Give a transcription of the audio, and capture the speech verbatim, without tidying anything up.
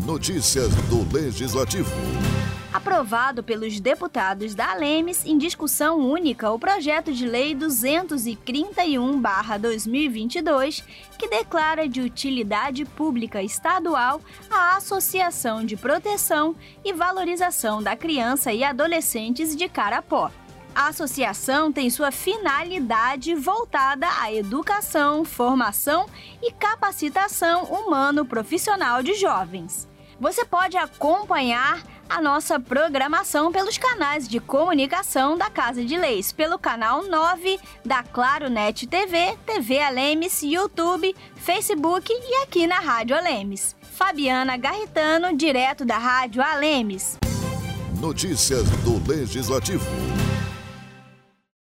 Notícias do Legislativo. Aprovado pelos deputados da Alemes em discussão única o projeto de lei duzentos e trinta e um barra dois mil e vinte e dois, que declara de utilidade pública estadual a Associação de Proteção e Valorização da Criança e Adolescentes de Carapó. A associação tem sua finalidade voltada à educação, formação e capacitação humano-profissional de jovens. Você pode acompanhar a nossa programação pelos canais de comunicação da Casa de Leis, pelo canal nove da Claro Net T V, T V Alemes, YouTube, Facebook e aqui na Rádio Alemes. Fabiana Garritano, direto da Rádio Alemes. Notícias do Legislativo.